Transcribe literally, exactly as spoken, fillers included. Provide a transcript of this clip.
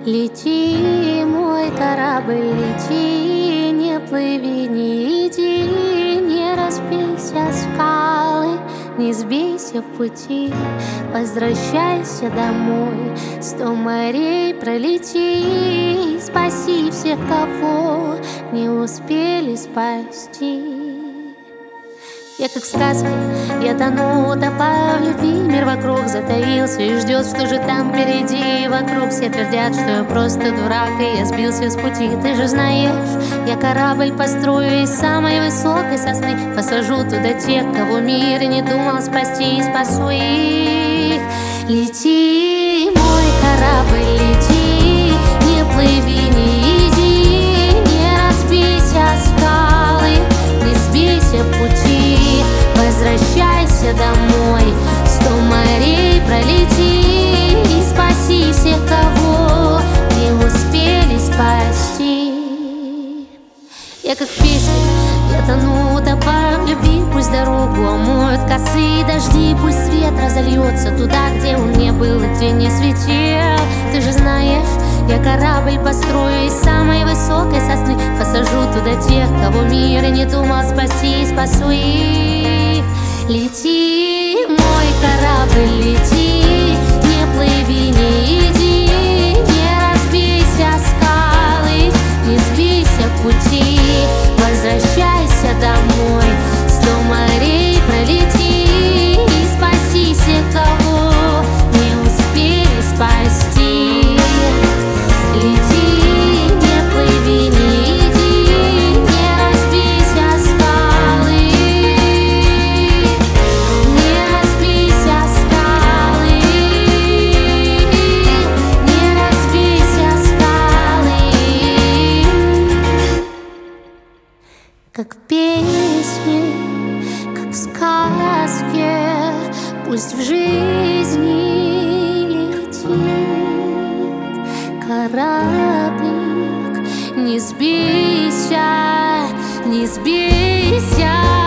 Лети, мой корабль, лети, не плыви, не иди, не разбейся о скалы, не сбейся в пути, возвращайся домой. Сто морей пролети, спаси всех, кого не успели спасти. Я как в сказке, я тону, утопаю в любви. Мир вокруг затаился и ждет, что же там впереди. Вокруг все твердят, что я просто дурак, и я сбился с пути. Ты же знаешь, я корабль построю из самой высокой сосны, посажу туда тех, кого мир и не думал спасти, и спасу их. Лети, мой корабль, лети, не плыви, не иди, не разбейся о скалы, не сбейся в пути, возвращайся домой. Сто морей пролети и спаси всех, кого не успели спасти. Я как в песне, я тону, утопаю в любви. Пусть дорогу омоют косые дожди, пусть свет разольется туда, где он не был и где не светил. Ты же знаешь, я корабль построю из самой высокой сосны, посажу туда тех, кого мир и не думал спасти, и спасу их. Лети, мой корабль, лети, не плыви, не иди, не разбейся о скалы, не сбейся в пути, возвращайся домой. Сто морей пролети и спаси всех, кого не успели спасти. Лети, не плыви, не иди, не разбейся о скалы, не разбейся о скалы, не разбейся о скалы. Как в песне, как в сказке, пусть в жизни летит кораблик, не сбейся, не сбейся.